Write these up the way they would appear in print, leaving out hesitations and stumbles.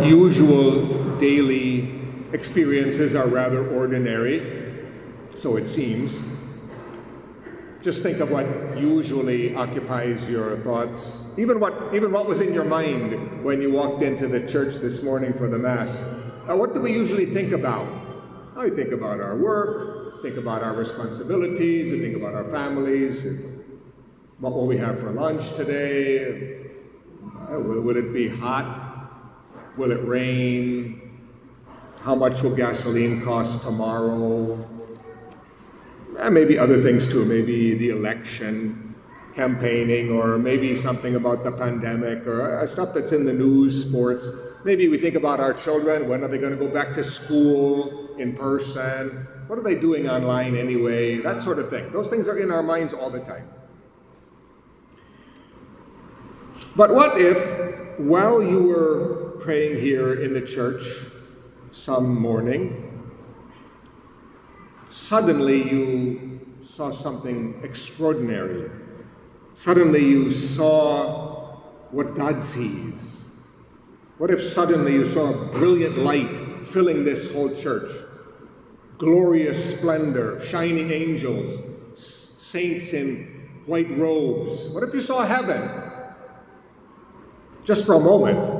usual daily experiences are rather ordinary, so it seems. Just think of what usually occupies your thoughts, even what was in your mind when you walked into the church this morning for the Mass. What do we usually think about? We think about our work, think about our responsibilities, we think about our families, what will we have for lunch today, will it be hot, will it rain, how much will gasoline cost tomorrow, maybe other things too, maybe the election, campaigning, or maybe something about the pandemic, or stuff that's in the news, sports. Maybe we think about our children, when are they going to go back to school in person? What are they doing online anyway? That sort of thing. Those things are in our minds all the time. But what if, while you were praying here in the church some morning, suddenly you saw something extraordinary? Suddenly you saw what God sees. What if suddenly you saw a brilliant light filling this whole church? Glorious splendor, shining angels, saints in white robes. What if you saw heaven? Just for a moment.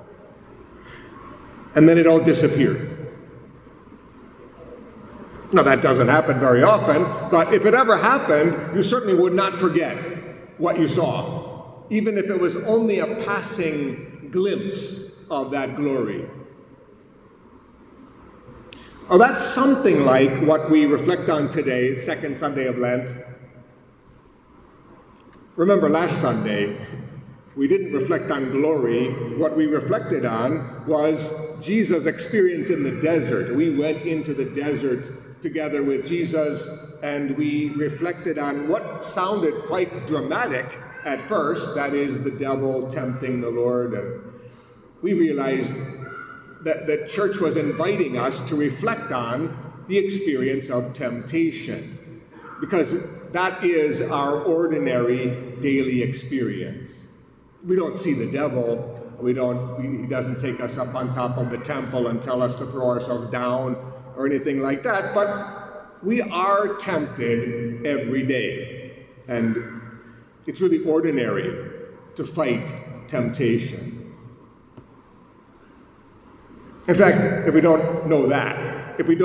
And then it all disappeared. Now, that doesn't happen very often, but if it ever happened, you certainly would not forget what you saw, even if it was only a passing glimpse of that glory. Well, that's something like what we reflect on today, second Sunday of Lent. Remember, last Sunday, we didn't reflect on glory. What we reflected on was Jesus' experience in the desert. We went into the desert together with Jesus, and we reflected on what sounded quite dramatic at first, that is the devil tempting the Lord. And we realized that the church was inviting us to reflect on the experience of temptation, because that is our ordinary daily experience. We don't see the devil. He doesn't take us up on top of the temple and tell us to throw ourselves down or anything like that, but we are tempted every day. And it's really ordinary to fight temptation. In fact, if we don't know that, if we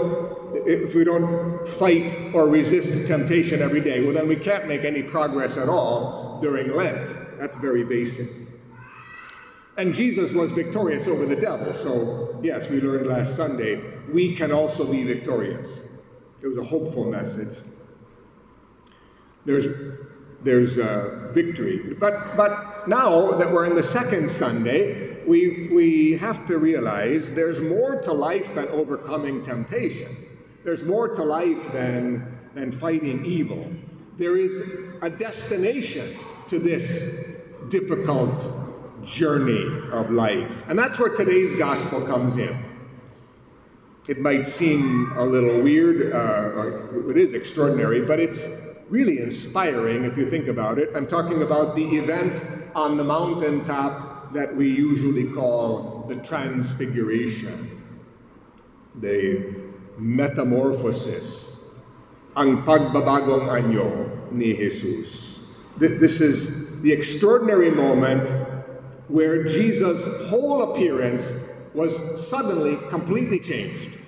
don't fight or resist temptation every day, well, then we can't make any progress at all during Lent. That's very basic. And Jesus was victorious over the devil. So, yes, we learned last Sunday, we can also be victorious. It was a hopeful message. There's victory. But now that we're in the second Sunday, we have to realize there's more to life than overcoming temptation. There's more to life than fighting evil. There is a destination to this difficult journey of life. And that's where today's gospel comes in. It might seem a little weird, or it is extraordinary, but it's really inspiring if you think about it. I'm talking about the event on the mountaintop that we usually call the Transfiguration, the metamorphosis, ang pagbabagong anyo ni Jesus. This is the extraordinary moment where Jesus' whole appearance was suddenly completely changed,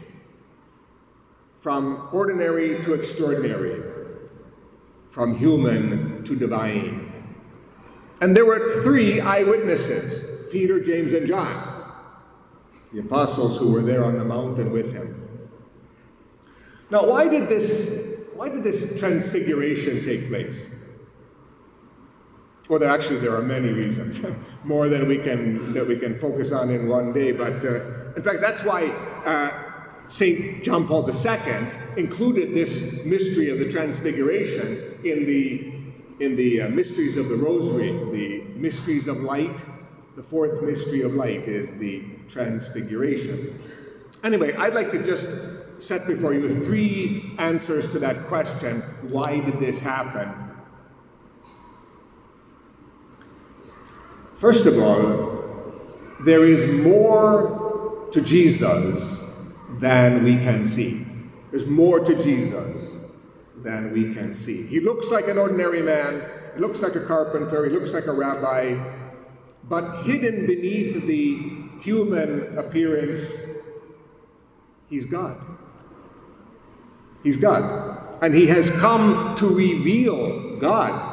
from ordinary to extraordinary, from human to divine. And there were three eyewitnesses, Peter, James, and John, the apostles who were there on the mountain with him. Now, why did this transfiguration take place? Well, there are many reasons, more than we can focus on in one day. But in fact, that's why St. John Paul II included this mystery of the Transfiguration in the mysteries of the Rosary, the mysteries of light. The fourth mystery of light is the Transfiguration. Anyway, I'd like to just set before you three answers to that question: why did this happen? First of all, there is more to Jesus than we can see. There's more to Jesus than we can see. He looks like an ordinary man. He looks like a carpenter. He looks like a rabbi. But hidden beneath the human appearance, he's God. He's God. And he has come to reveal God.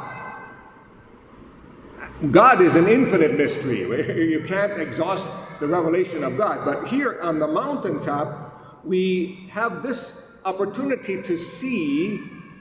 God is an infinite mystery. You can't exhaust the revelation of God. But here on the mountaintop, we have this opportunity to see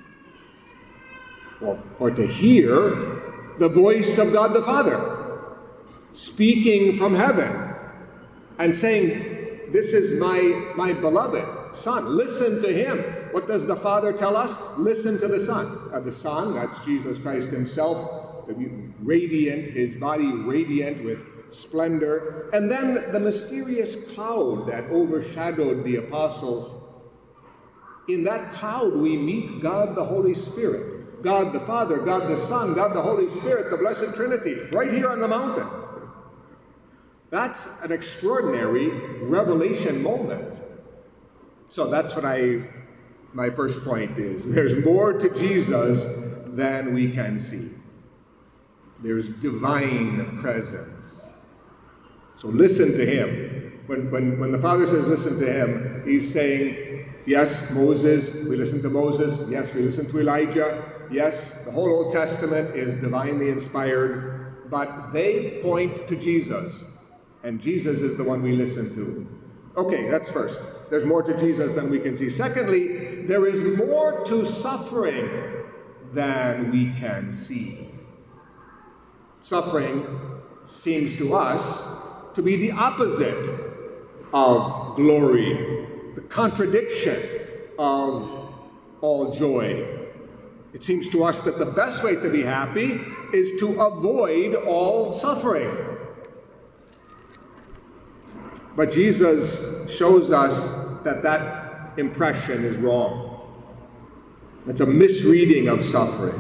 or to hear the voice of God the Father speaking from heaven and saying, "This is my beloved Son. Listen to him." What does the Father tell us? Listen to the Son. The Son, that's Jesus Christ himself, radiant, his body radiant with splendor. And then the mysterious cloud that overshadowed the apostles. In that cloud we meet God the Holy Spirit. God the Father, God the Son, God the Holy Spirit, the Blessed Trinity, right here on the mountain. That's an extraordinary revelation moment. So that's what my first point is. There's more to Jesus than we can see. There's divine presence. So listen to him. When the Father says listen to him, he's saying, yes, Moses, we listen to Moses. Yes, we listen to Elijah. Yes, the whole Old Testament is divinely inspired, but they point to Jesus, and Jesus is the one we listen to. Okay, that's first. There's more to Jesus than we can see. Secondly, there is more to suffering than we can see. Suffering seems to us to be the opposite of glory, the contradiction of all joy. It seems to us that the best way to be happy is to avoid all suffering. But Jesus shows us that impression is wrong. It's a misreading of suffering.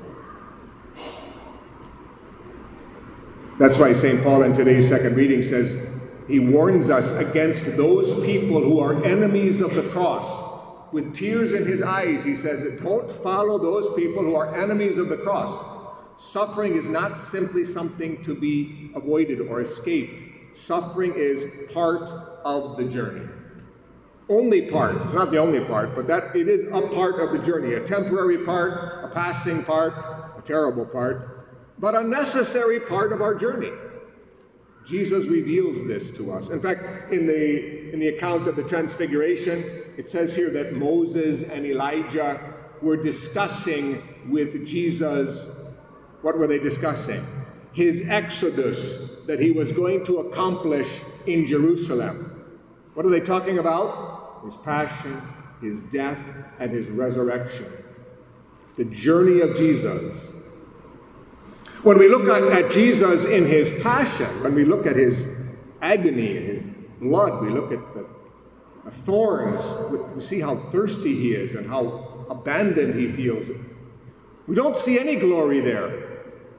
That's why St. Paul in today's second reading says, he warns us against those people who are enemies of the cross. With tears in his eyes, he says, don't follow those people who are enemies of the cross. Suffering is not simply something to be avoided or escaped. Suffering is part of the journey. Only part. It's not the only part, but that it is a part of the journey. A temporary part, a passing part, a terrible part, but a necessary part of our journey. Jesus reveals this to us. In fact, in the account of the Transfiguration, it says here that Moses and Elijah were discussing with Jesus. What were they discussing? His exodus that he was going to accomplish in Jerusalem. What are they talking about? His passion, his death, and his resurrection. The journey of Jesus. When we look at Jesus in his passion, when we look at his agony, his blood, we look at the thorns, we see how thirsty he is and how abandoned he feels. We don't see any glory there.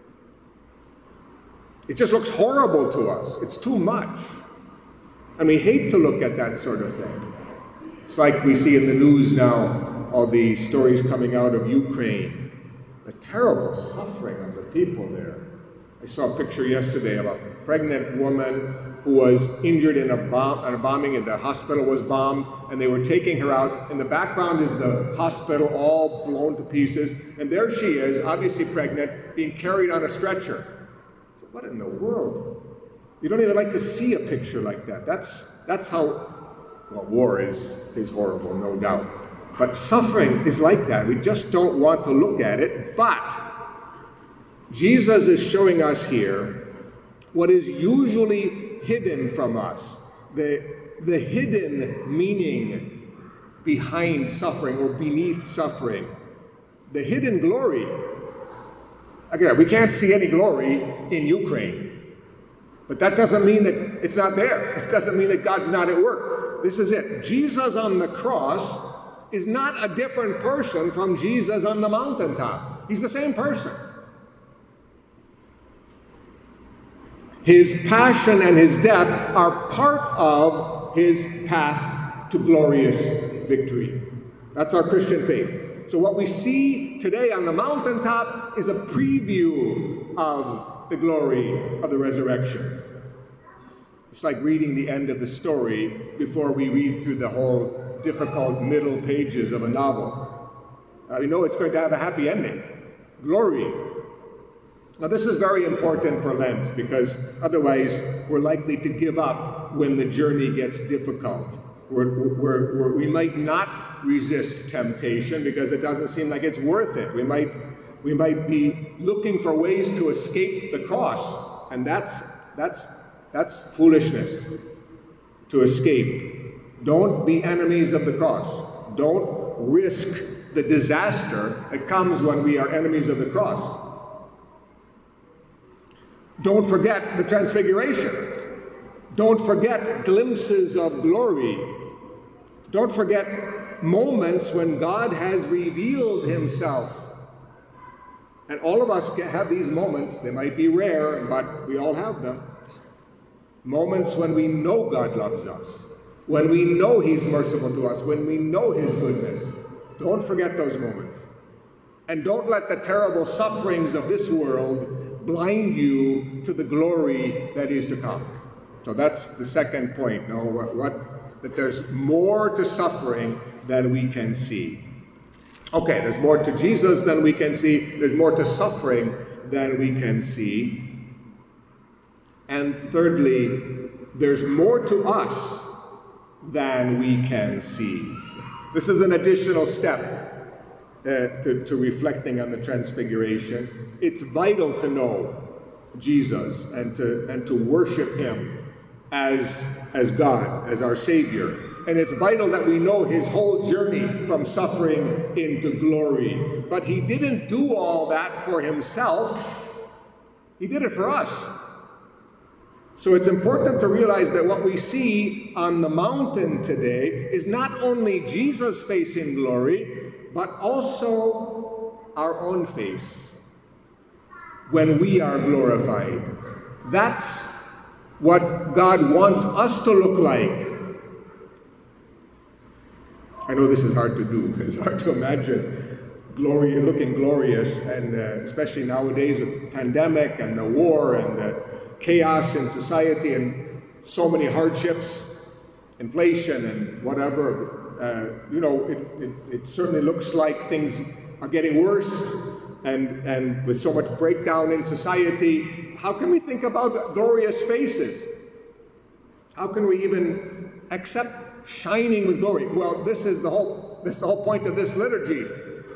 It just looks horrible to us. It's too much. And we hate to look at that sort of thing. It's like we see in the news now, all the stories coming out of Ukraine. The terrible suffering of the people there. I saw a picture yesterday of a pregnant woman who was injured in a bombing, and the hospital was bombed, and they were taking her out. In the background is the hospital all blown to pieces, and there she is, obviously pregnant, being carried on a stretcher. So what in the world? You don't even like to see a picture like that. That's how, well, war is horrible, no doubt. But suffering is like that. We just don't want to look at it. But Jesus is showing us here what is usually hidden from us. The hidden meaning behind suffering or beneath suffering. The hidden glory. Again, we can't see any glory in Ukraine. But that doesn't mean that it's not there. It doesn't mean that God's not at work. This is it. Jesus on the cross is not a different person from Jesus on the mountaintop. He's the same person. His passion and his death are part of his path to glorious victory. That's our Christian faith. So what we see today on the mountaintop is a preview of the glory of the resurrection. It's like reading the end of the story before we read through the whole difficult middle pages of a novel. We know it's going to have a happy ending. Glory. Now this is very important for Lent because otherwise we're likely to give up when the journey gets difficult. We might not resist temptation because it doesn't seem like it's worth it. We might be looking for ways to escape the cross, and that's foolishness. To escape. Don't be enemies of the cross. Don't risk the disaster that comes when we are enemies of the cross. Don't forget the transfiguration. Don't forget glimpses of glory. Don't forget moments when God has revealed himself. And all of us have these moments. They might be rare, but we all have them. Moments when we know God loves us, when we know he's merciful to us, when we know his goodness. Don't forget those moments. And don't let the terrible sufferings of this world blind you to the glory that is to come. So that's the second point. That there's more to suffering than we can see. Okay, there's more to Jesus than we can see. There's more to suffering than we can see. And thirdly, there's more to us than we can see. This is an additional step to reflecting on the transfiguration. It's vital to know Jesus and to worship him as God, as our Savior. And it's vital that we know his whole journey from suffering into glory. But he didn't do all that for himself. He did it for us. So it's important to realize that what we see on the mountain today is not only Jesus facing glory, but also our own face when we are glorified. That's what God wants us to look like. I know this is hard to do. It's hard to imagine glory, looking glorious, and especially nowadays with the pandemic and the war and the chaos in society and so many hardships, inflation and whatever. It certainly looks like things are getting worse, and with so much breakdown in society, how can we think about glorious faces? How can we even accept shining with glory? Well, this is the whole point of this liturgy.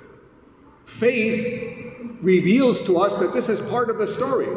Faith reveals to us that this is part of the story.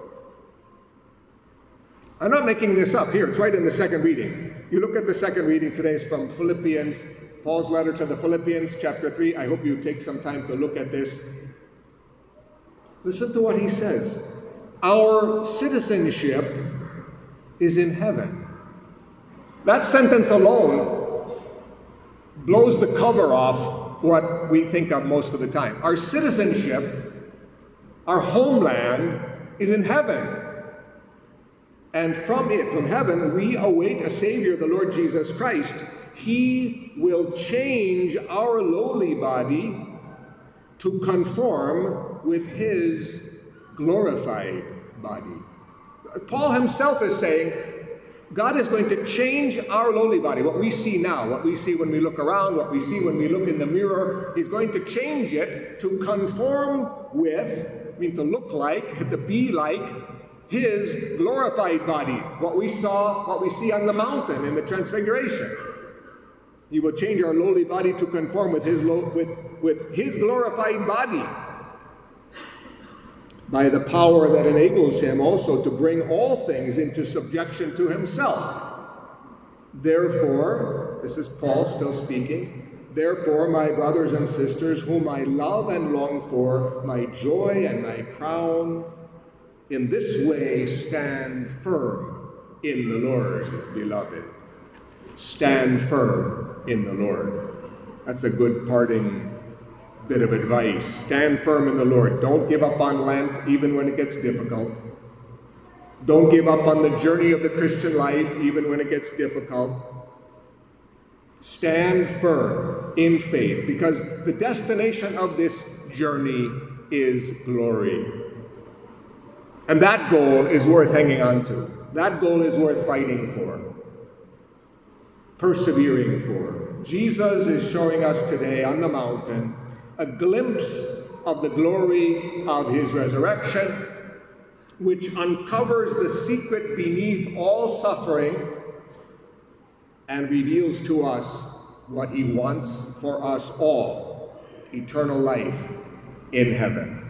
I'm not making this up. Here, it's right in the second reading. You look at the second reading today. It's from Philippians, Paul's letter to the Philippians, chapter 3. I hope you take some time to look at this. Listen to what he says. Our citizenship is in heaven. That sentence alone blows the cover off what we think of most of the time. Our citizenship, our homeland, is in heaven. And from heaven, we await a Savior, the Lord Jesus Christ. He will change our lowly body to conform with his glorified body. Paul himself is saying, God is going to change our lowly body, what we see now, what we see when we look around, what we see when we look in the mirror. He's going to change it to conform with, to look like, to be like, his glorified body, what we see on the mountain in the Transfiguration. He will change our lowly body to conform with his glorified body by the power that enables him also to bring all things into subjection to himself. Therefore, this is Paul still speaking, therefore, my brothers and sisters, whom I love and long for, my joy and my crown, in this way stand firm in the Lord, beloved. Stand firm in the Lord. That's a good parting bit of advice. Stand firm in the Lord. Don't give up on Lent, even when it gets difficult. Don't give up on the journey of the Christian life, even when it gets difficult. Stand firm in faith, because the destination of this journey is glory. And that goal is worth hanging on to. That goal is worth fighting for, persevering for. Jesus is showing us today on the mountain a glimpse of the glory of his resurrection, which uncovers the secret beneath all suffering and reveals to us what he wants for us all, eternal life in heaven.